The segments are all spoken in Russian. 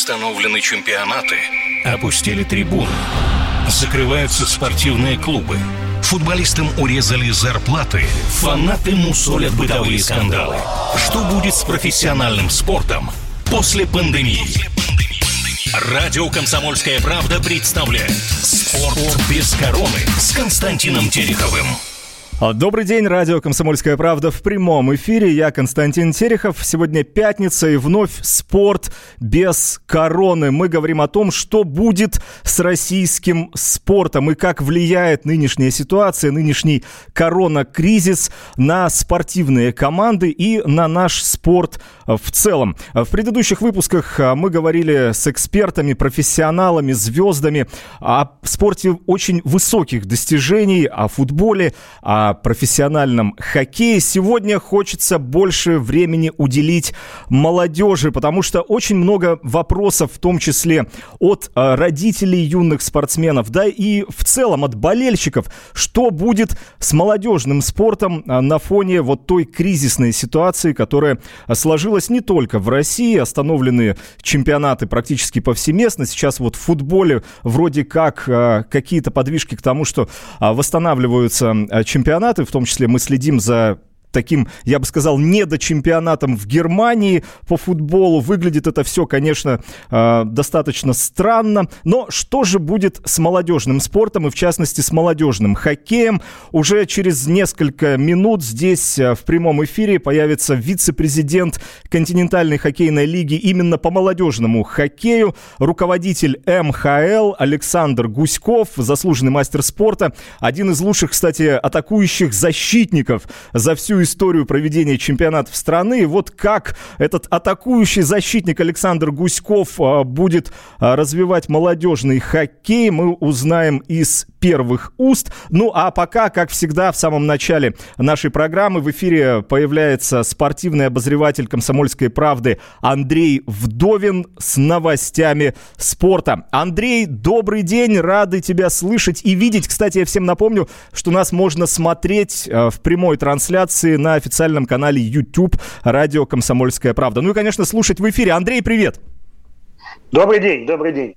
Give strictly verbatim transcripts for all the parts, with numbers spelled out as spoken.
Приостановлены чемпионаты, опустили трибуны, закрываются спортивные клубы, футболистам урезали зарплаты, фанаты мусолят бытовые скандалы. Что будет с профессиональным спортом после пандемии? Радио «Комсомольская правда» представляет «Спорт без короны» с Константином Тереховым. Добрый день, радио «Комсомольская правда» в прямом эфире. Я Константин Терехов. Сегодня пятница и вновь спорт без короны. Мы говорим о том, что будет с российским спортом и как влияет нынешняя ситуация, нынешний коронакризис на спортивные команды и на наш спорт в целом. В предыдущих выпусках мы говорили с экспертами, профессионалами, звездами о спорте очень высоких достижений, о футболе, о профессиональном хоккее. Сегодня хочется больше времени уделить молодежи, потому что очень много вопросов, в том числе от родителей юных спортсменов, да и в целом от болельщиков, что будет с молодежным спортом на фоне вот той кризисной ситуации, которая сложилась не только в России. Остановлены чемпионаты практически повсеместно. Сейчас вот в футболе вроде как какие-то подвижки к тому, что восстанавливаются чемпионаты. В том числе мы следим за таким, я бы сказал, недочемпионатом в Германии по футболу. Выглядит это все, конечно, э, достаточно странно. Но что же будет с молодежным спортом и, в частности, с молодежным хоккеем? Уже через несколько минут здесь э, в прямом эфире появится вице-президент континентальной хоккейной лиги именно по молодежному хоккею, руководитель эм ха эл Александр Гуськов, заслуженный мастер спорта, один из лучших, кстати, атакующих защитников за всю историю проведения чемпионатов страны. И вот как этот атакующий защитник Александр Гуськов а, будет а, развивать молодежный хоккей, мы узнаем из первых уст. Ну а пока, как всегда, в самом начале нашей программы в эфире появляется спортивный обозреватель «Комсомольской правды» Андрей Вдовин с новостями спорта. Андрей, добрый день, рады тебя слышать и видеть. Кстати, я всем напомню, что нас можно смотреть а, в прямой трансляции на официальном канале YouTube радио «Комсомольская правда». Ну и, конечно, слушать в эфире. Андрей, привет! Добрый день, добрый день.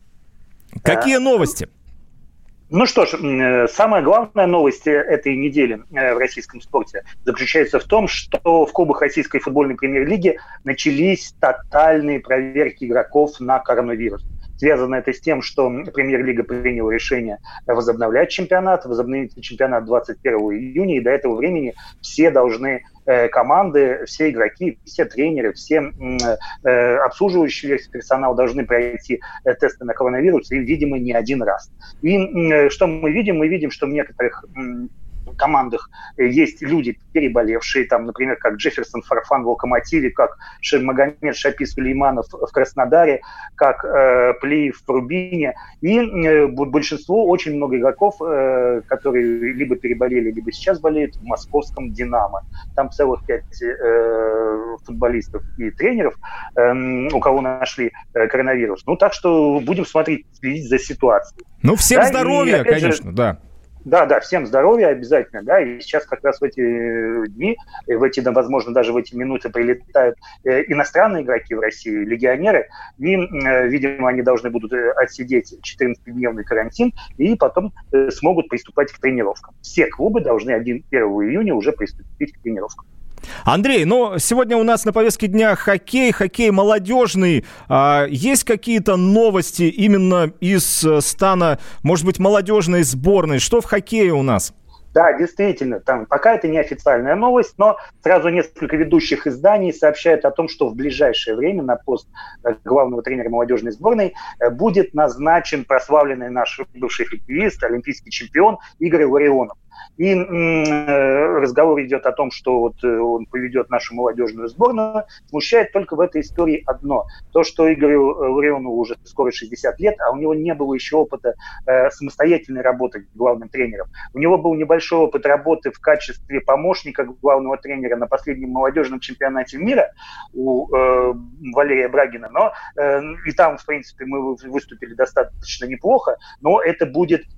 Какие а, новости? Ну что ж, самая главная новость этой недели в российском спорте заключается в том, что в клубах российской футбольной премьер-лиги начались тотальные проверки игроков на коронавирус. Связано это с тем, что Премьер-лига приняла решение возобновлять чемпионат, возобновить чемпионат двадцать первого июня, и до этого времени все должны, э, команды, все игроки, все тренеры, все э, обслуживающий весь персонал должны пройти э, тесты на коронавирус, и, видимо, не один раз. И э, что мы видим? Мы видим, что в некоторых э, командах есть люди, переболевшие, там, например, как Джефферсон Фарфан в «Локомотиве», как Магомед Шапи Сулейманов в Краснодаре, как э, Плиев в Рубине. И э, большинство, очень много игроков, э, которые либо переболели, либо сейчас болеют в московском «Динамо». Там целых пять э, футболистов и тренеров, э, у кого нашли э, коронавирус. Ну, так что будем смотреть, следить за ситуацией. Ну, всем да, здоровья, и, конечно, же, да. Да, да, всем здоровья обязательно, да, и сейчас как раз в эти дни, в эти, да, возможно, даже в эти минуты прилетают э, иностранные игроки в Россию, легионеры, и, э, видимо, они должны будут отсидеть четырнадцатидневный карантин и потом э, смогут приступать к тренировкам. Все клубы должны первого июня уже приступить к тренировкам. Андрей, ну, сегодня у нас на повестке дня хоккей, хоккей молодежный. А, есть какие-то новости именно из стана, может быть, молодежной сборной? Что в хоккее у нас? Да, действительно, там пока это не официальная новость, но сразу несколько ведущих изданий сообщают о том, что в ближайшее время на пост главного тренера молодежной сборной будет назначен прославленный наш бывший хоккеист, олимпийский чемпион Игорь Ларионов. И м- разговор идет о том, что вот он поведет нашу молодежную сборную. Смущает только в этой истории одно. То, что Игорю Ларионову уже скоро шестьдесят лет, а у него не было еще опыта э, самостоятельной работы главным тренером. У него был небольшой опыт работы в качестве помощника главного тренера на последнем молодежном чемпионате мира у э, Валерия Брагина. Но э, и там, в принципе, мы выступили достаточно неплохо, но это будет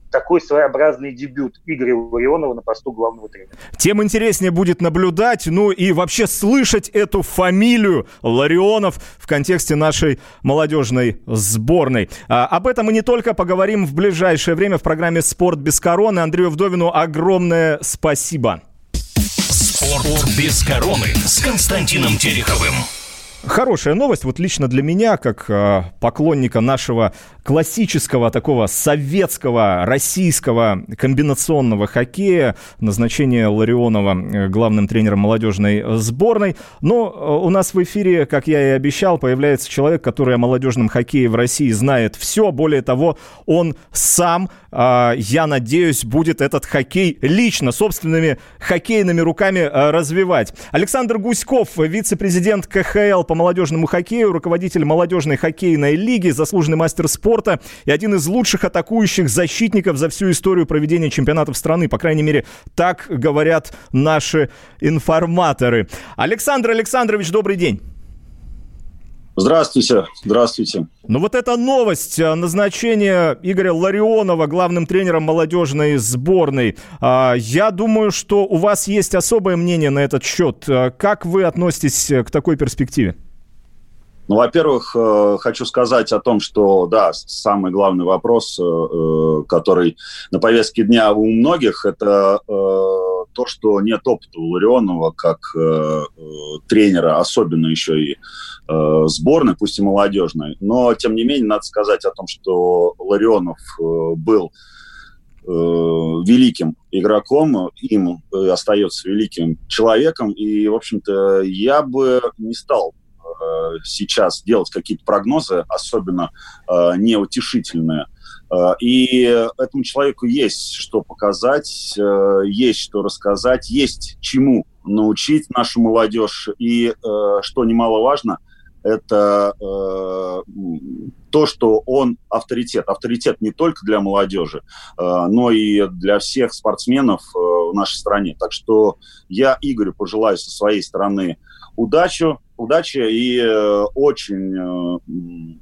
такой своеобразный дебют Игоря Ларионова на посту главного тренера. Тем интереснее будет наблюдать, ну и вообще слышать эту фамилию Ларионов в контексте нашей молодежной сборной. А, об этом мы не только поговорим в ближайшее время в программе «Спорт без короны». Андрею Вдовину огромное спасибо. «Спорт без короны» с Константином Тереховым. Хорошая новость, вот лично для меня, как э, поклонника нашего классического, такого советского, российского комбинационного хоккея, назначение Ларионова главным тренером молодежной сборной. Но э, у нас в эфире, как я и обещал, появляется человек, который о молодежном хоккее в России знает все. Более того, он сам, э, я надеюсь, будет этот хоккей лично, собственными хоккейными руками э, развивать. Александр Гуськов, вице-президент ка ха эл по молодежному хоккею, руководитель молодежной хоккейной лиги, заслуженный мастер спорта и один из лучших атакующих защитников за всю историю проведения чемпионатов страны. По крайней мере, так говорят наши информаторы. Александр Александрович, добрый день. Здравствуйте, здравствуйте. Ну вот эта новость, назначение Игоря Ларионова главным тренером молодежной сборной. Я думаю, что у вас есть особое мнение на этот счет. Как вы относитесь к такой перспективе? Ну, во-первых, хочу сказать о том, что, да, самый главный вопрос, который на повестке дня у многих, это то, что нет опыта у Ларионова как тренера, особенно еще и сборной, пусть и молодежной. Но, тем не менее, надо сказать о том, что Ларионов был великим игроком, им остается великим человеком. И, в общем-то, я бы не стал сейчас делать какие-то прогнозы, особенно неутешительные. И этому человеку есть что показать, есть что рассказать, есть чему научить нашу молодежь. И, что немаловажно, это э, то, что он авторитет. Авторитет не только для молодежи, э, но и для всех спортсменов э, в нашей стране. Так что я Игорю пожелаю со своей стороны удачи, удачи и э, очень э,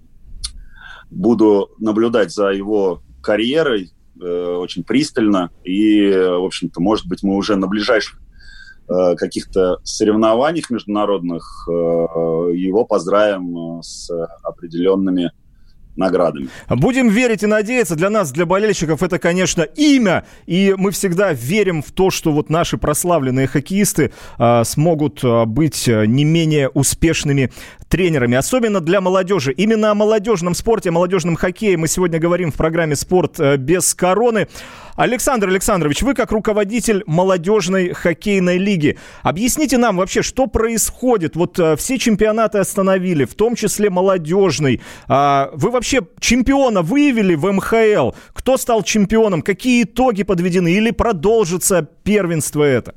буду наблюдать за его карьерой э, очень пристально. И, в общем-то, может быть, мы уже на ближайших каких-то соревнованиях международных его поздравим с определенными наградами. Будем верить и надеяться. Для нас, для болельщиков, это, конечно, имя. И мы всегда верим в то, что вот наши прославленные хоккеисты а, смогут а, быть не менее успешными тренерами. Особенно для молодежи. Именно о молодежном спорте, о молодежном хоккее мы сегодня говорим в программе «Спорт без короны». Александр Александрович, вы как руководитель молодежной хоккейной лиги, объясните нам вообще, что происходит? Вот все чемпионаты остановили, в том числе молодежный. Вы вообще чемпиона выявили в эм ха эл? Кто стал чемпионом? Какие итоги подведены? Или продолжится первенство это?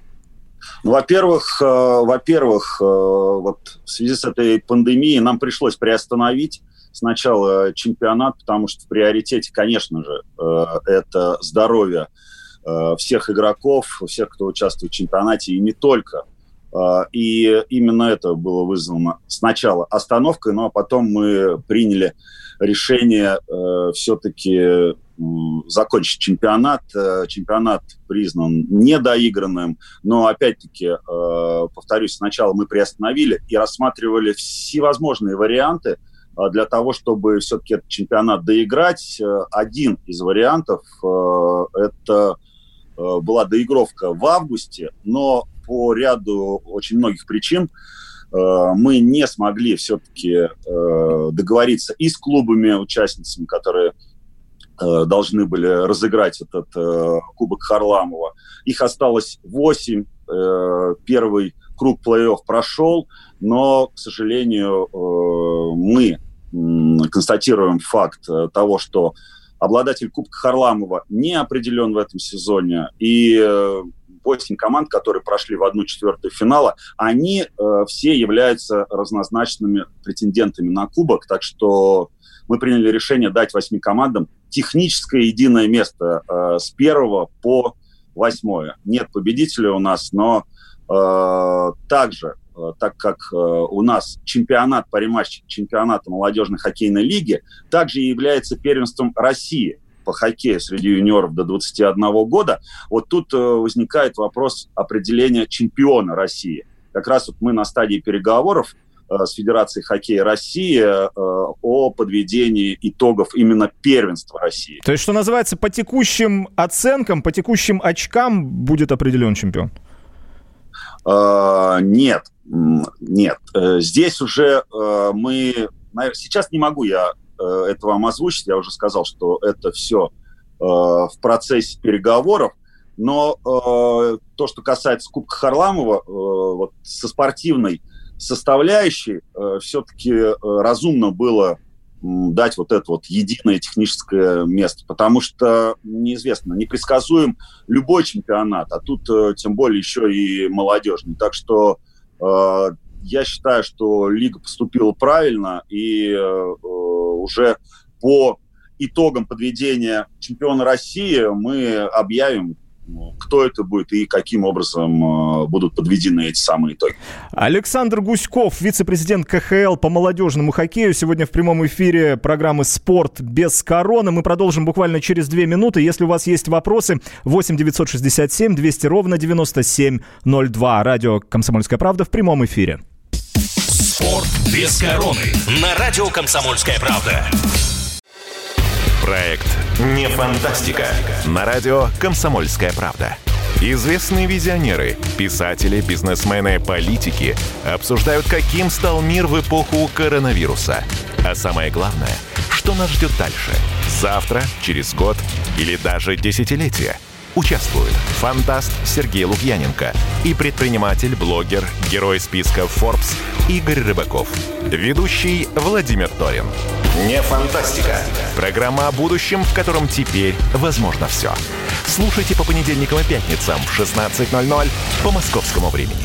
Ну, во-первых, э, во-первых, э, вот в связи с этой пандемией нам пришлось приостановить сначала чемпионат, потому что в приоритете, конечно же, э, это здоровье э, всех игроков, всех, кто участвует в чемпионате, и не только. Э, и именно это было вызвано сначала остановкой, ну а потом мы приняли решение э, все-таки э, закончить чемпионат. Э, чемпионат признан недоигранным, но опять-таки, э, повторюсь, сначала мы приостановили и рассматривали всевозможные варианты для того, чтобы все-таки этот чемпионат доиграть. Один из вариантов э, это э, была доигровка в августе, но по ряду очень многих причин э, мы не смогли все-таки э, договориться и с клубами-участницами, которые э, должны были разыграть этот э, Кубок Харламова. Их осталось восемь. Э, первый круг плей-офф прошел, но, к сожалению, э, мы констатируем факт того, что обладатель Кубка Харламова не определен в этом сезоне, и восемь команд, которые прошли в одну четвертую финала, они э, все являются разнозначными претендентами на Кубок, так что мы приняли решение дать восьми командам техническое единое место э, с первого по восьмое. Нет победителя у нас, но э, также так как э, у нас чемпионат по рематчу чемпионата молодежной хоккейной лиги также является первенством России по по хоккею среди юниоров до двадцати одного года, вот тут возникает вопрос определения чемпиона России. Как раз вот мы на стадии переговоров с Федерацией хоккея России о подведении итогов именно первенства России. То есть, что называется, по текущим оценкам, по текущим очкам будет определен чемпион? Нет, нет. Здесь уже мы... Сейчас не могу я это вам озвучить, я уже сказал, что это все в процессе переговоров, но то, что касается Кубка Харламова, вот со спортивной составляющей все-таки разумно было дать вот это вот единое техническое место, потому что неизвестно, непредсказуем любой чемпионат, а тут тем более еще и молодежный. Так что э, я считаю, что лига поступила правильно, и э, уже по итогам подведения чемпиона России мы объявим, кто это будет и каким образом будут подведены эти самые итоги. Александр Гуськов, вице-президент ка ха эл по молодежному хоккею, сегодня в прямом эфире программы «Спорт без короны». Мы продолжим буквально через две минуты. Если у вас есть вопросы, восемь девятьсот шестьдесят семь двести ровно девяносто семь ноль два. Радио «Комсомольская правда» в прямом эфире. «Спорт без короны» на радио «Комсомольская правда». Проект «Не фантастика» на радио «Комсомольская правда». Известные визионеры, писатели, бизнесмены, политики обсуждают, каким стал мир в эпоху коронавируса. А самое главное, что нас ждет дальше? Завтра, через год или даже десятилетие? Участвуют фантаст Сергей Лукьяненко и предприниматель, блогер, герой списка Forbes Игорь Рыбаков. Ведущий Владимир Торин. Не фантастика. Программа о будущем, в котором теперь возможно все. Слушайте по понедельникам и пятницам в шестнадцать ноль ноль по московскому времени.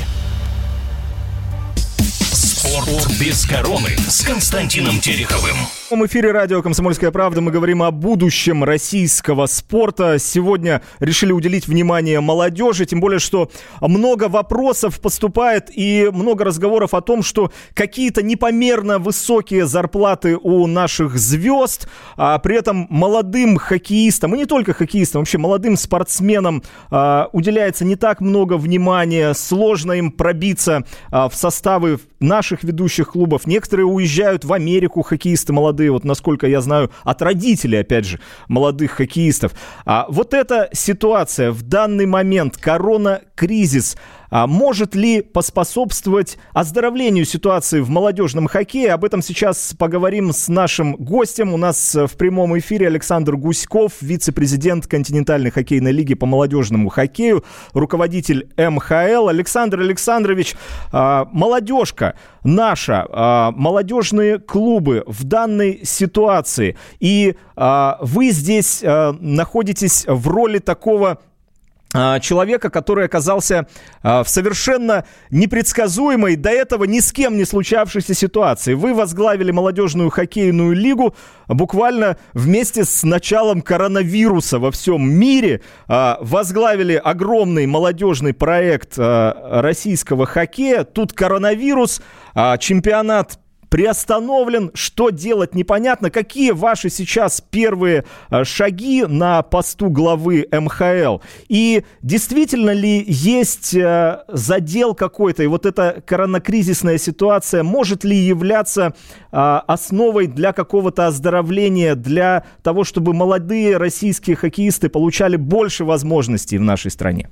Спорт без короны с Константином Тереховым. В эфире радио «Комсомольская правда» мы говорим о будущем российского спорта. Сегодня решили уделить внимание молодежи, тем более, что много вопросов поступает и много разговоров о том, что какие-то непомерно высокие зарплаты у наших звезд, а при этом молодым хоккеистам, и не только хоккеистам, вообще молодым спортсменам а, уделяется не так много внимания, сложно им пробиться а, в составы наших ведущих клубов. Некоторые уезжают в Америку, хоккеисты молодые, вот насколько я знаю, от родителей, опять же, молодых хоккеистов. А вот эта ситуация в данный момент, корона-кризис, а может ли поспособствовать оздоровлению ситуации в молодежном хоккее? Об этом сейчас поговорим с нашим гостем. У нас в прямом эфире Александр Гуськов, вице-президент континентальной хоккейной лиги по молодежному хоккею, руководитель эм ха эл. Александр Александрович, молодежка наша, молодежные клубы в данной ситуации, и вы здесь находитесь в роли такого человека, который оказался а, в совершенно непредсказуемой, до этого ни с кем не случавшейся ситуации. Вы возглавили молодежную хоккейную лигу буквально вместе с началом коронавируса во всем мире. А, возглавили огромный молодежный проект а, российского хоккея. Тут коронавирус, а, чемпионат приостановлен, что делать непонятно. Какие ваши сейчас первые шаги на посту главы эм ха эл? И действительно ли есть задел какой-то, и вот эта коронакризисная ситуация может ли являться основой для какого-то оздоровления, для того, чтобы молодые российские хоккеисты получали больше возможностей в нашей стране?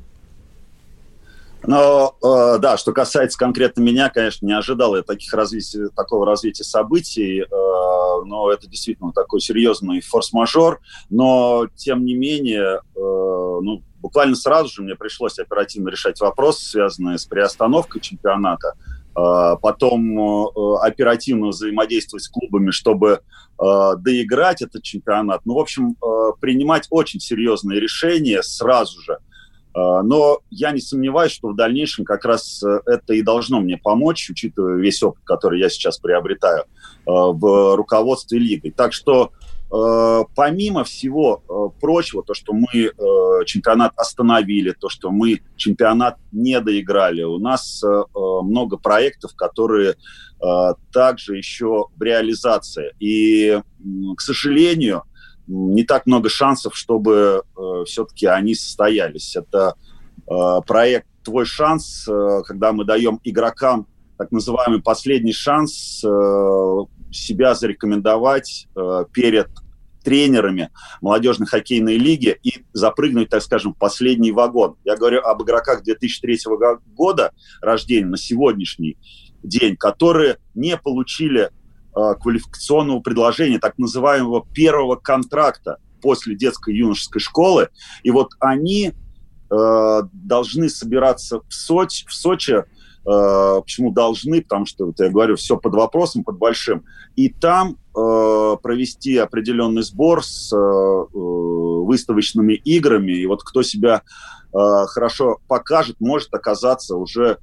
Но, э, да, что касается конкретно меня, конечно, не ожидал я таких развития, такого развития событий, э, но это действительно такой серьезный форс-мажор, но, тем не менее, э, ну, буквально сразу же мне пришлось оперативно решать вопросы, связанные с приостановкой чемпионата, э, потом э, оперативно взаимодействовать с клубами, чтобы э, доиграть этот чемпионат, ну, в общем, э, принимать очень серьезные решения сразу же. Но я не сомневаюсь, что в дальнейшем как раз это и должно мне помочь, учитывая весь опыт, который я сейчас приобретаю в руководстве лигой. Так что помимо всего прочего, то, что мы чемпионат остановили, то, что мы чемпионат не доиграли, у нас много проектов, которые также еще в реализации. И, к сожалению, не так много шансов, чтобы э, все-таки они состоялись. Это э, проект «Твой шанс», э, когда мы даем игрокам так называемый последний шанс э, себя зарекомендовать э, перед тренерами молодежной хоккейной лиги и запрыгнуть, так скажем, в последний вагон. Я говорю об игроках две тысячи третьего года рождения на сегодняшний день, которые не получили э, квалификационного предложения, так называемого первого контракта после детской юношеской школы. И вот они э, должны собираться в Сочи, в Сочи. Э, почему должны? Потому что, вот я говорю, все под вопросом, под большим. И там э, провести определенный сбор с э, выставочными играми. И вот кто себя э, хорошо покажет, может оказаться уже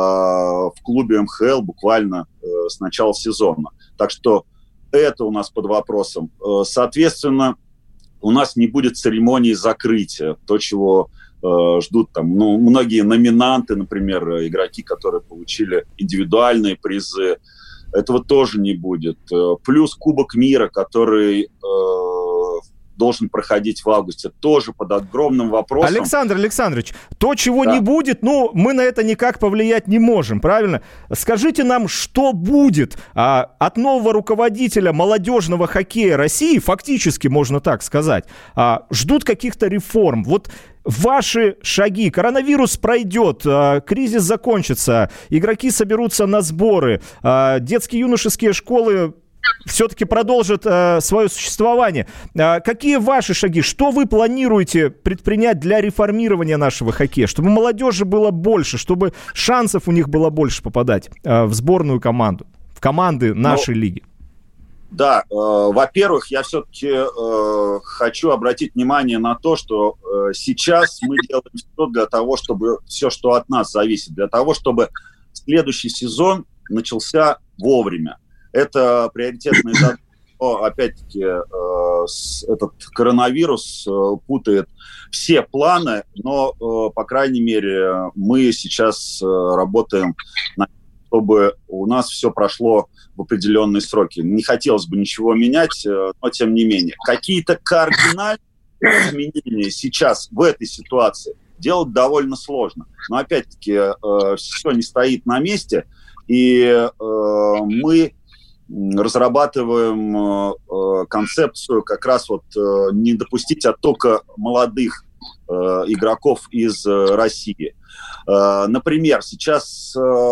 в клубе эм ха эл буквально э, с начала сезона. Так что это у нас под вопросом. Э, соответственно, у нас не будет церемонии закрытия. То, чего э, ждут там, ну, многие номинанты, например, игроки, которые получили индивидуальные призы. Этого тоже не будет. Э, плюс Кубок мира, который э, должен проходить в августе, тоже под огромным вопросом. Александр Александрович, то, чего да. не будет, ну, мы на это никак повлиять не можем, правильно? Скажите нам, что будет а, от нового руководителя молодежного хоккея России, фактически, можно так сказать, а, ждут каких-то реформ. Вот ваши шаги. Коронавирус пройдет, а, кризис закончится, игроки соберутся на сборы, а, детские юношеские школы все-таки продолжит э, свое существование. Э, какие ваши шаги? Что вы планируете предпринять для реформирования нашего хоккея? Чтобы молодежи было больше, чтобы шансов у них было больше попадать э, в сборную команду, в команды нашей ну, лиги. Да, э, во-первых, я все-таки э, хочу обратить внимание на то, что э, сейчас мы делаем все для того, чтобы все, что от нас зависит, для того, чтобы следующий сезон начался вовремя. Это приоритетная задача. Но, опять-таки, э, с, этот коронавирус э, путает все планы, но, э, по крайней мере, мы сейчас э, работаем на том, чтобы у нас все прошло в определенные сроки. Не хотелось бы ничего менять, э, но тем не менее. Какие-то кардинальные изменения сейчас в этой ситуации делать довольно сложно. Но, опять-таки, э, все не стоит на месте, и э, мы разрабатываем э, концепцию как раз вот э, не допустить оттока молодых э, игроков из э, России. Э, например, сейчас э, э,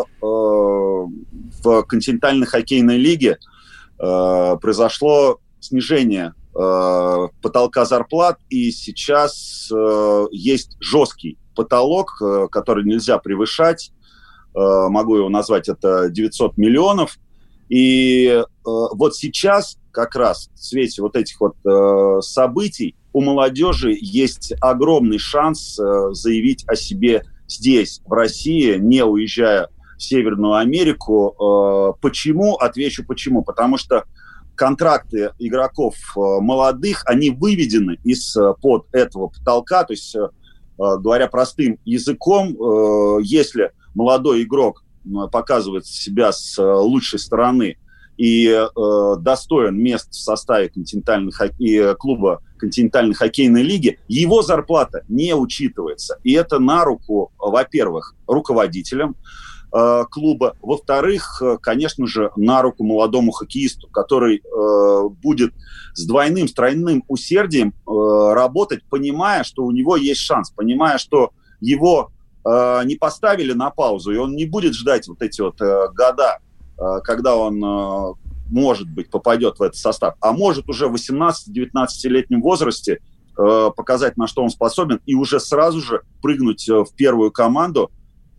в континентальной хоккейной лиге э, произошло снижение э, потолка зарплат, и сейчас э, есть жесткий потолок, э, который нельзя превышать. Э, могу его назвать, это девятьсот миллионов. И э, вот сейчас как раз в свете вот этих вот э, событий у молодежи есть огромный шанс э, заявить о себе здесь, в России, не уезжая в Северную Америку. Э, почему? Отвечу почему. Потому что контракты игроков э, молодых, они выведены из-под этого потолка. То есть, э, говоря простым языком, э, если молодой игрок показывает себя с лучшей стороны и э, достоин мест в составе континентальной хокке... клуба континентальной хоккейной лиги, его зарплата не учитывается. И это на руку, во-первых, руководителям э, клуба, во-вторых, конечно же, на руку молодому хоккеисту, который э, будет с двойным, с тройным усердием э, работать, понимая, что у него есть шанс, понимая, что его не поставили на паузу, и он не будет ждать вот эти вот э, года, э, когда он, э, может быть, попадет в этот состав, а может уже в восемнадцати-девятнадцатилетнем возрасте э, показать, на что он способен, и уже сразу же прыгнуть в первую команду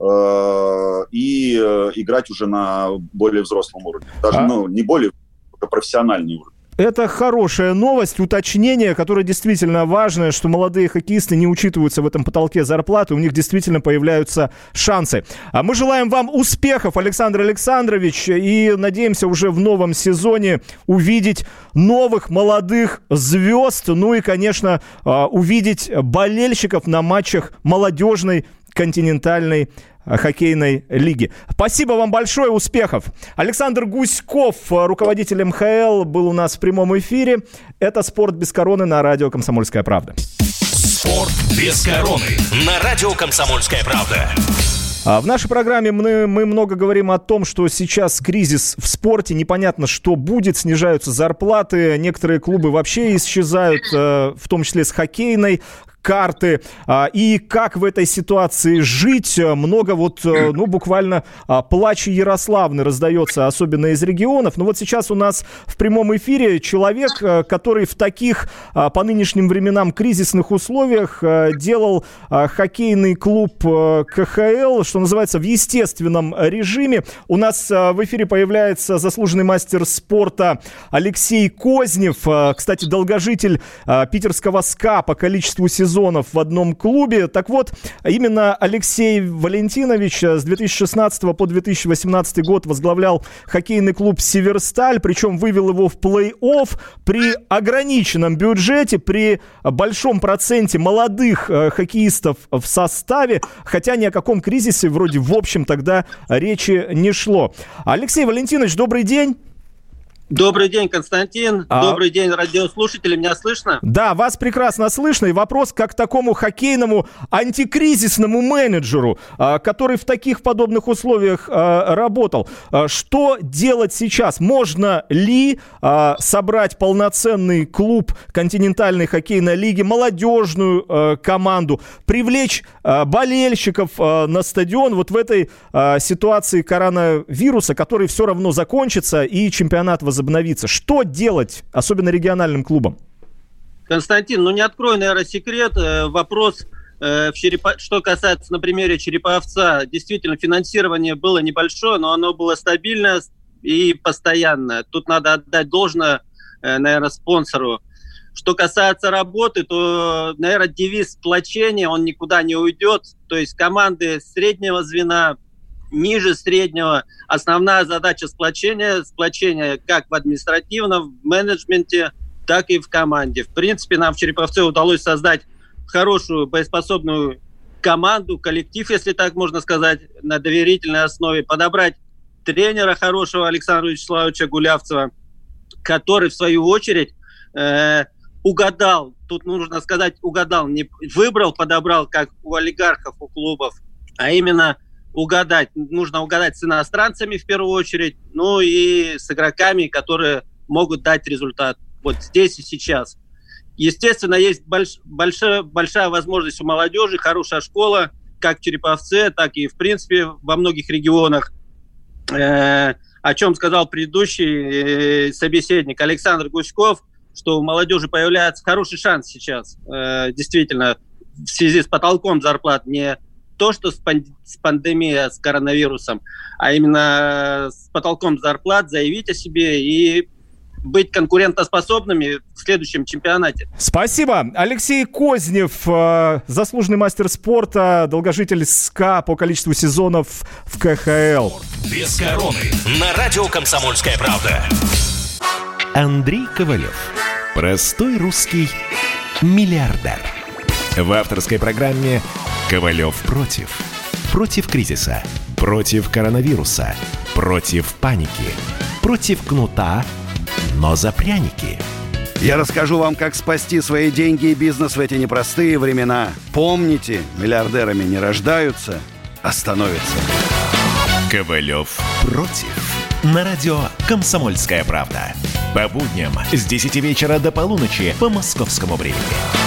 э, и э, играть уже на более взрослом уровне. Даже, а... ну, не более, а профессиональный уровень. Это хорошая новость, уточнение, которое действительно важное, что молодые хоккеисты не учитываются в этом потолке зарплаты, у них действительно появляются шансы. А мы желаем вам успехов, Александр Александрович, и надеемся уже в новом сезоне увидеть новых молодых звезд, ну и, конечно, увидеть болельщиков на матчах молодежной континентальной хоккейной лиги. Спасибо вам большое, успехов. Александр Гуськов, руководитель эм ха эл, был у нас в прямом эфире. Это «Спорт без короны» на радио «Комсомольская правда». «Спорт без короны» на радио «Комсомольская правда». В нашей программе мы, мы много говорим о том, что сейчас кризис в спорте, непонятно, что будет, снижаются зарплаты, некоторые клубы вообще исчезают, в том числе с хоккейной карты. И как в этой ситуации жить? Много вот, ну, буквально плача Ярославны раздается, особенно из регионов. Но вот сейчас у нас в прямом эфире человек, который в таких, по нынешним временам, кризисных условиях делал хоккейный клуб ка ха эл, что называется, в естественном режиме. У нас в эфире появляется заслуженный мастер спорта Алексей Кознев, кстати, долгожитель питерского СКА по количеству сезонов в одном клубе. Так вот, именно Алексей Валентинович с две тысячи шестнадцатого по две тысячи восемнадцатый год возглавлял хоккейный клуб «Северсталь», причем вывел его в плей-офф при ограниченном бюджете, при большом проценте молодых э, хоккеистов в составе, хотя ни о каком кризисе вроде в общем тогда речи не шло. Алексей Валентинович, добрый день. Добрый день, Константин. А... Добрый день, радиослушатели. Меня слышно? Да, вас прекрасно слышно. И вопрос как такому хоккейному антикризисному менеджеру, который в таких подобных условиях работал. Что делать сейчас? Можно ли собрать полноценный клуб континентальной хоккейной лиги, молодежную команду, привлечь болельщиков на стадион вот в этой ситуации коронавируса, который все равно закончится и чемпионат возобновится? Возобновиться. Что делать, особенно региональным клубам? Константин, ну не открою, наверное, секрет. Вопрос, в Черепа... что касается на примере Череповца, действительно финансирование было небольшое, но оно было стабильное и постоянное. Тут надо отдать должное, наверное, спонсору. Что касается работы, то, наверное, девиз сплочения, он никуда не уйдет. То есть команды среднего звена, ниже среднего. Основная задача сплочения, сплочения как в административном, в менеджменте, так и в команде. В принципе, нам в Череповце удалось создать хорошую, боеспособную команду, коллектив, если так можно сказать, на доверительной основе, подобрать тренера хорошего Александра Вячеславовича Гулявцева, который, в свою очередь, э, угадал, тут нужно сказать, угадал, не выбрал, подобрал, как у олигархов, у клубов, а именно угадать. Нужно угадать с иностранцами в первую очередь, ну и с игроками, которые могут дать результат вот здесь и сейчас. Естественно, есть больш, большая, большая возможность у молодежи, хорошая школа, как в Череповце, так и, в принципе, во многих регионах. Э, о чем сказал предыдущий э, собеседник Александр Гуськов, что у молодежи появляется хороший шанс сейчас. Э, действительно, в связи с потолком зарплат, не то, что с, панд- с пандемией, с коронавирусом, а именно с потолком зарплат заявить о себе и быть конкурентоспособными в следующем чемпионате. Спасибо. Алексей Кознев, заслуженный мастер спорта, долгожитель СКА по количеству сезонов в ка ха эл. Без короны. На радио «Комсомольская правда». Андрей Ковалев. Простой русский миллиардер. В авторской программе «Ковалев против». Против кризиса. Против коронавируса. Против паники. Против кнута, но за пряники. Я расскажу вам, как спасти свои деньги и бизнес в эти непростые времена. Помните, миллиардерами не рождаются, а становятся. Ковалев против. На радио «Комсомольская правда». По будням с десяти вечера до полуночи по московскому времени.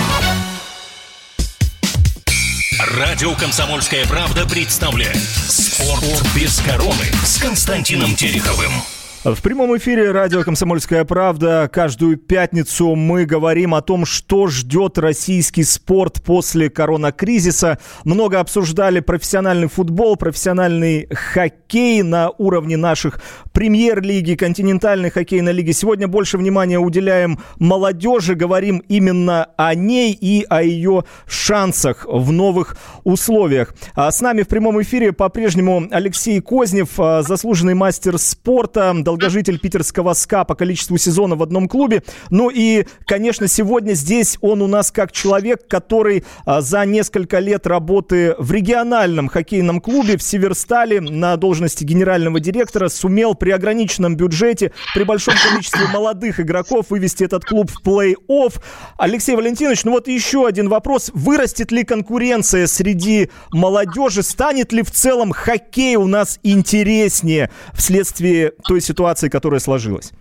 Радио «Комсомольская правда» представляет «Спорт без короны» с Константином Тереховым. В прямом эфире радио «Комсомольская правда» каждую пятницу мы говорим о том, что ждет российский спорт после коронакризиса. Много обсуждали профессиональный футбол, профессиональный хоккей на уровне наших премьер-лиги, континентальной хоккейной лиги. Сегодня больше внимания уделяем молодежи, говорим именно о ней и о ее шансах в новых условиях. С нами в прямом эфире по-прежнему Алексей Кознев, заслуженный мастер спорта, долгожитель питерского СКА по количеству сезонов в одном клубе. Ну и, конечно, сегодня здесь он у нас как человек, который а, за несколько лет работы в региональном хоккейном клубе в Северстале на должности генерального директора сумел при ограниченном бюджете, при большом количестве молодых игроков вывести этот клуб в плей-офф. Алексей Валентинович, ну вот еще один вопрос. Вырастет ли конкуренция среди молодежи? Станет ли в целом хоккей у нас интереснее вследствие той ситуации, которая сложилась?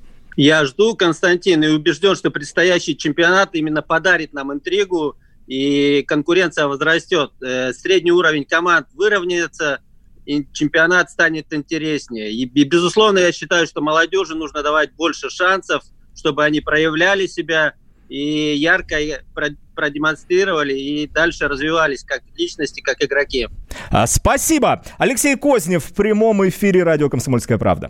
Я жду, Константин, и убежден, что предстоящий чемпионат именно подарит нам интригу, и конкуренция возрастет. Средний уровень команд выровняется, и чемпионат станет интереснее. И, безусловно, я считаю, что молодежи нужно давать больше шансов, чтобы они проявляли себя и ярко продемонстрировали, и дальше развивались как личности, как игроки. Спасибо. Алексей Кознев в прямом эфире радио «Комсомольская правда».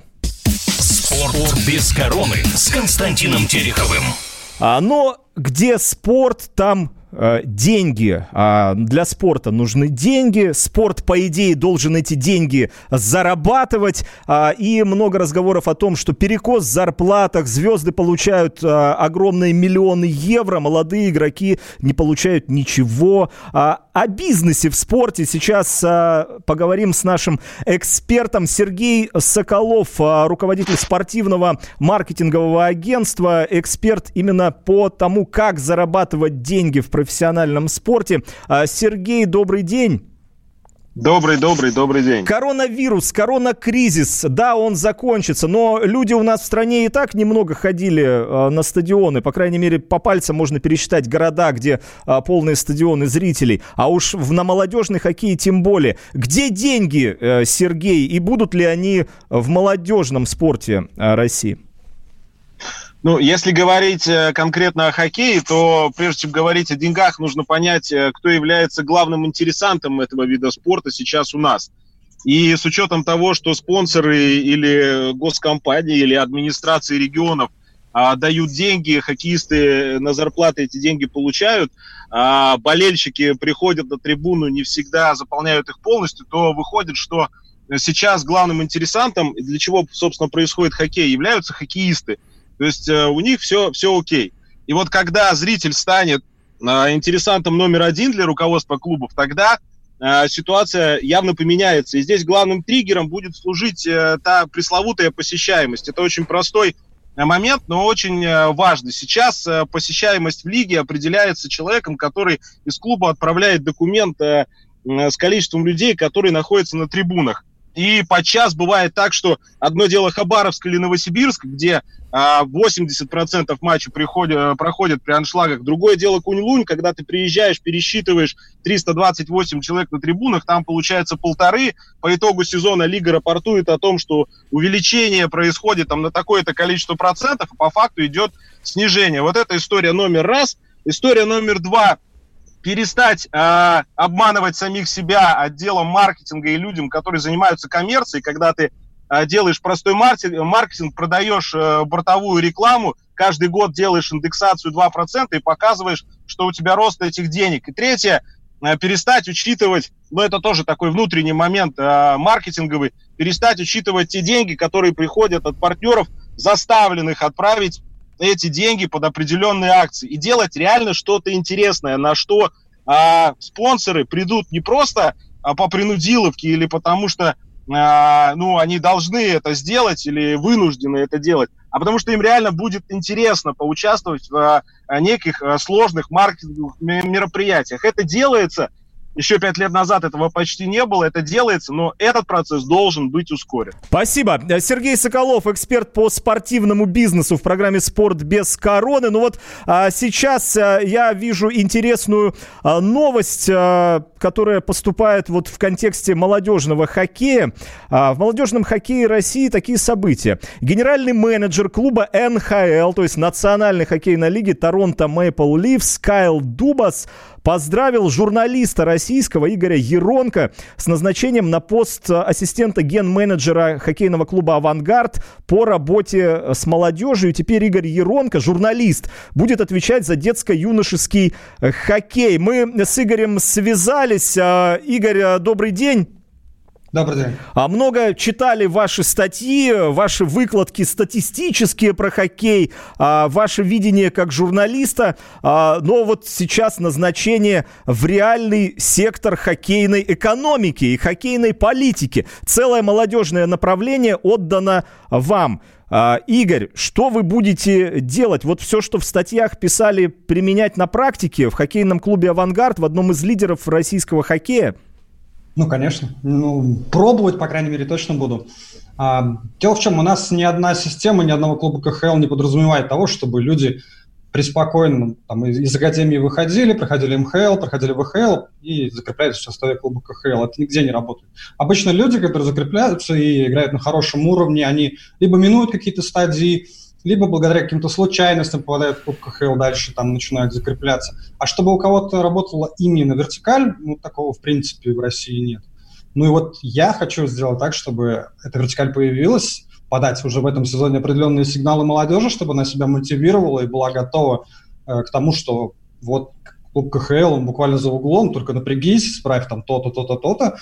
Спорт без короны с Константином Тереховым. А, но где спорт, там э, деньги. А для спорта нужны деньги. Спорт, по идее, должен эти деньги зарабатывать. А, и много разговоров о том, что перекос в зарплатах, звезды получают а, огромные миллионы евро, молодые игроки не получают ничего. А, о бизнесе в спорте сейчас а, поговорим с нашим экспертом. Сергей Соколов, а, руководитель спортивного маркетингового агентства, эксперт именно по тому, как зарабатывать деньги в профессиональном спорте. А, Сергей, добрый день. Добрый, добрый, добрый день. Коронавирус, коронакризис, да, он закончится, но люди у нас в стране и так немного ходили э, на стадионы, по крайней мере, по пальцам можно пересчитать города, где э, полные стадионы зрителей, а уж в, на молодежный хоккей тем более. Где деньги, э, Сергей, и будут ли они в молодежном спорте э, России? Ну, если говорить конкретно о хоккее, то прежде чем говорить о деньгах, нужно понять, кто является главным интересантом этого вида спорта сейчас у нас. И с учетом того, что спонсоры или госкомпании, или администрации регионов а, дают деньги, хоккеисты на зарплаты эти деньги получают, а болельщики приходят на трибуну, не всегда заполняют их полностью, то выходит, что сейчас главным интересантом, для чего, собственно, происходит хоккей, являются хоккеисты. То есть э, у них все, все окей. И вот когда зритель станет э, интересантом номер один для руководства клубов, тогда э, ситуация явно поменяется. И здесь главным триггером будет служить э, та пресловутая посещаемость. Это очень простой э, момент, но очень э, важный. Сейчас э, посещаемость в лиге определяется человеком, который из клуба отправляет документ э, э, с количеством людей, которые находятся на трибунах. И подчас бывает так, что одно дело Хабаровск или Новосибирск, где а, восемьдесят процентов матчей приходят, проходят при аншлагах. Другое дело Кунь-Лунь, когда ты приезжаешь, пересчитываешь триста двадцать восемь человек на трибунах, там получается полторы. По итогу сезона лига рапортует о том, что увеличение происходит там, на такое-то количество процентов, а по факту идет снижение. Вот это история номер раз. История номер два. Перестать э, обманывать самих себя отделом маркетинга и людям, которые занимаются коммерцией, когда ты э, делаешь простой маркетинг, маркетинг продаешь э, бортовую рекламу, каждый год делаешь индексацию два процента и показываешь, что у тебя рост этих денег. И третье, э, перестать учитывать, ну это тоже такой внутренний момент э, маркетинговый, перестать учитывать те деньги, которые приходят от партнеров, заставленных отправить эти деньги под определенные акции и делать реально что-то интересное, на что а, спонсоры придут не просто а, по принудиловке или потому что а, ну, они должны это сделать или вынуждены это делать, а потому что им реально будет интересно поучаствовать в а, неких а, сложных маркетинговых мероприятиях. Это делается. Еще пять лет назад этого почти не было, это делается, но этот процесс должен быть ускорен. Спасибо. Сергей Соколов, эксперт по спортивному бизнесу в программе «Спорт без короны». Ну вот а, сейчас а, я вижу интересную а, новость, а, которая поступает вот в контексте молодежного хоккея. А, в молодежном хоккее России такие события. Генеральный менеджер клуба эн ха эл, то есть Национальной хоккейной лиги Торонто Мэйпл Лифс, Кайл Дубас, поздравил журналиста российского Игоря Еронко с назначением на пост ассистента ген-менеджера хоккейного клуба «Авангард» по работе с молодежью. И теперь Игорь Еронко, журналист, будет отвечать за детско-юношеский хоккей. Мы с Игорем связались. Игорь, добрый день. Добрый день. А много читали ваши статьи, ваши выкладки статистические про хоккей, а, ваше видение как журналиста, а, но вот сейчас назначение в реальный сектор хоккейной экономики и хоккейной политики. Целое молодежное направление отдано вам. А, Игорь, что вы будете делать? Вот все, что в статьях писали, применять на практике в хоккейном клубе «Авангард», в одном из лидеров российского хоккея? Ну, конечно. Ну, пробовать, по крайней мере, точно буду. А, дело в чем, у нас ни одна система, ни одного клуба ка ха эл не подразумевает того, чтобы люди преспокойно там, из академии выходили, проходили эм ха эл, проходили вэ ха эл и закреплялись в составе клуба ка ха эл. Это нигде не работает. Обычно люди, которые закрепляются и играют на хорошем уровне, они либо минуют какие-то стадии, либо благодаря каким-то случайностям попадают в клуб ка ха эл, дальше там начинают закрепляться. А чтобы у кого-то работала именно вертикаль, ну, такого, в принципе, в России нет. Ну и вот я хочу сделать так, чтобы эта вертикаль появилась, подать уже в этом сезоне определенные сигналы молодежи, чтобы она себя мотивировала и была готова э, к тому, что вот клуб ка ха эл, он буквально за углом, только напрягись, справь там то-то, то-то, то-то,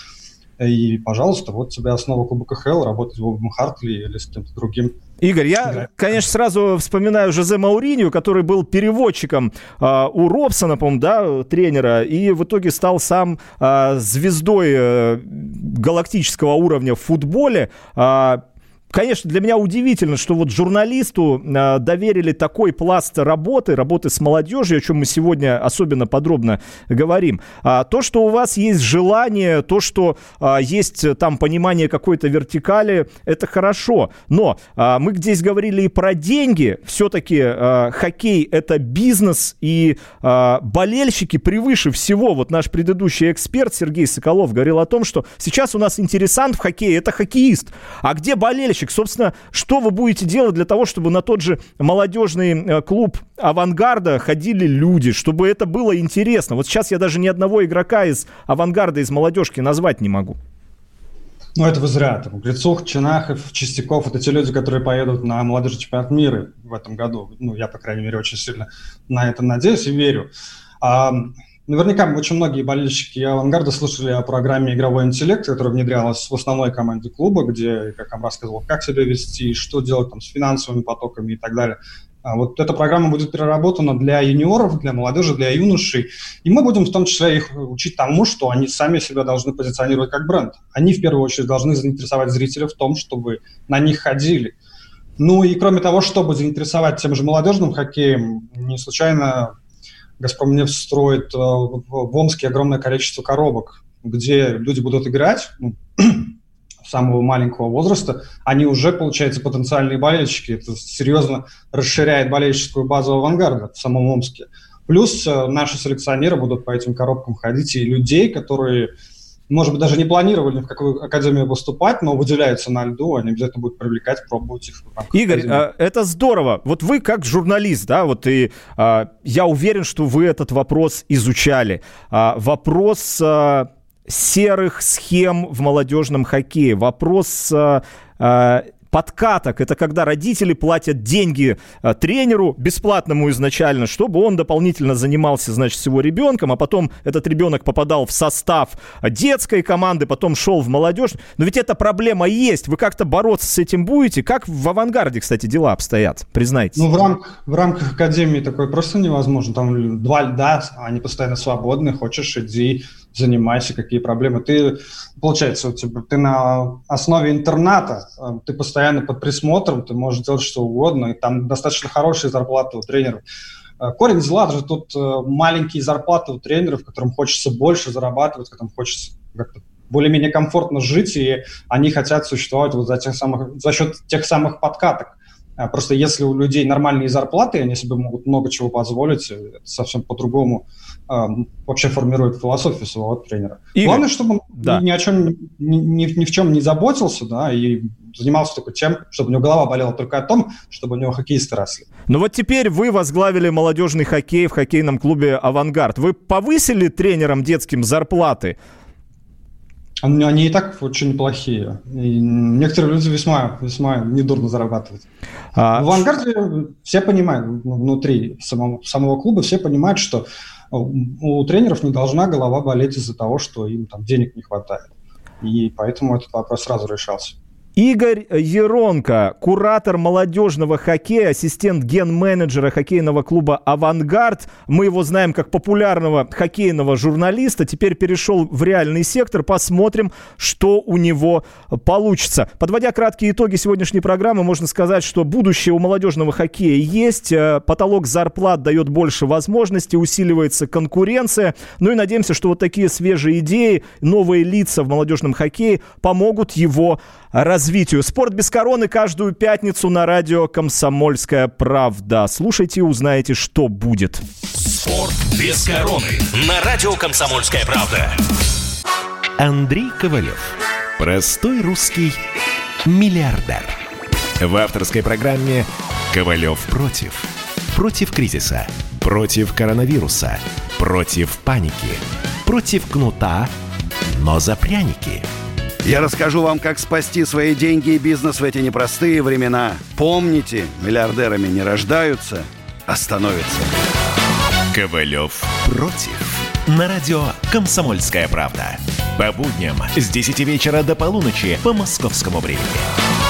и, пожалуйста, вот тебе основа клуба ка ха эл, работать в Бобом Хартли или с кем-то другим. Игорь, я, конечно, сразу вспоминаю Жозе Мауриньо, который был переводчиком э, у Робсона, по-моему, да, тренера, и в итоге стал сам э, звездой э, галактического уровня в футболе. Э, Конечно, для меня удивительно, что вот журналисту э, доверили такой пласт работы, работы с молодежью, о чем мы сегодня особенно подробно говорим. А, то, что у вас есть желание, то, что а, есть там понимание какой-то вертикали, это хорошо. Но а, мы здесь говорили и про деньги. Все-таки а, хоккей – это бизнес, и а, болельщики превыше всего. Вот наш предыдущий эксперт Сергей Соколов говорил о том, что сейчас у нас интересант в хоккее – это хоккеист. А где болельщик? Собственно, что вы будете делать для того, чтобы на тот же молодежный клуб «Авангарда» ходили люди, чтобы это было интересно? Вот сейчас я даже ни одного игрока из «Авангарда», из молодежки назвать не могу. Ну, это вы зря. Там, Грицух, Чинахов, Чистяков – это те люди, которые поедут на молодежный чемпионат мира в этом году. Ну, я, по крайней мере, очень сильно на это надеюсь и верю. А, наверняка очень многие болельщики «Авангарда» слышали о программе «Игровой интеллект», которая внедрялась в основной команде клуба, где, как я вам рассказывал, как себя вести, что делать там, с финансовыми потоками и так далее. А вот эта программа будет переработана для юниоров, для молодежи, для юношей. И мы будем в том числе их учить тому, что они сами себя должны позиционировать как бренд. Они в первую очередь должны заинтересовать зрителей в том, чтобы на них ходили. Ну и кроме того, чтобы заинтересовать тем же молодежным хоккеем, не случайно «Газпромнефть» строит в Омске огромное количество коробок, где люди будут играть, ну, самого маленького возраста, они уже, получается, потенциальные болельщики. Это серьезно расширяет болельщическую базу «Авангарда» в самом Омске. Плюс э, наши селекционеры будут по этим коробкам ходить, и людей, которые, может быть, даже не планировали в какую академию поступать, но выделяются на льду, они обязательно будут привлекать, пробовать их. Игорь, а, это здорово. Вот вы как журналист, да, вот и а, я уверен, что вы этот вопрос изучали. А, вопрос... А... серых схем в молодежном хоккее. Вопрос э, э, подкаток. Это когда родители платят деньги э, тренеру, бесплатному изначально, чтобы он дополнительно занимался, значит, с его ребенком, а потом этот ребенок попадал в состав детской команды, потом шел в молодежь. Но ведь эта проблема есть. Вы как-то бороться с этим будете? Как в «Авангарде», кстати, дела обстоят? Признайтесь. Ну, в, рам- в рамках академии такое просто невозможно. Там два льда, они постоянно свободны. Хочешь, иди, занимайся, какие проблемы. Ты, получается, у тебя, ты на основе интерната, ты постоянно под присмотром, ты можешь делать что угодно, и там достаточно хорошие зарплаты у тренеров. Корень зла же тут маленькие зарплаты у тренеров, которым хочется больше зарабатывать, которым хочется как-то более-менее комфортно жить, и они хотят существовать вот за, тех самых, за счет тех самых подкаток. Просто если у людей нормальные зарплаты, они себе могут много чего позволить, это совсем по-другому э, вообще формирует философию своего тренера. Игорь, главное, чтобы он да. ни, ни о чем, ни, ни, ни в чем не заботился, да, и занимался только тем, чтобы у него голова болела только о том, чтобы у него хоккеисты росли. Ну вот теперь вы возглавили молодежный хоккей в хоккейном клубе «Авангард». Вы повысили тренерам детским зарплаты? Они и так очень неплохие. И некоторые люди весьма, весьма недурно зарабатывают. А... В «Авангарде» все понимают, внутри самого, самого клуба все понимают, что у тренеров не должна голова болеть из-за того, что им там денег не хватает. и поэтому этот вопрос сразу решался. Игорь Еронко, куратор молодежного хоккея, ассистент ген-менеджера хоккейного клуба «Авангард». Мы его знаем как популярного хоккейного журналиста. Теперь перешел в реальный сектор. Посмотрим, что у него получится. Подводя краткие итоги сегодняшней программы, можно сказать, что будущее у молодежного хоккея есть. Потолок зарплат дает больше возможностей, усиливается конкуренция. Ну и надеемся, что вот такие свежие идеи, новые лица в молодежном хоккее помогут его развитию. Спорт без короны каждую пятницу на радио «Комсомольская правда». Слушайте и узнаете, что будет. Спорт без короны на радио «Комсомольская правда». Андрей Ковалев. Простой русский миллиардер. В авторской программе «Ковалев против». Против кризиса. Против коронавируса. Против паники. Против кнута, но за пряники. Я расскажу вам, как спасти свои деньги и бизнес в эти непростые времена. Помните, миллиардерами не рождаются, а становятся. Ковалев против. На радио «Комсомольская правда». По будням с десяти вечера до полуночи по московскому времени.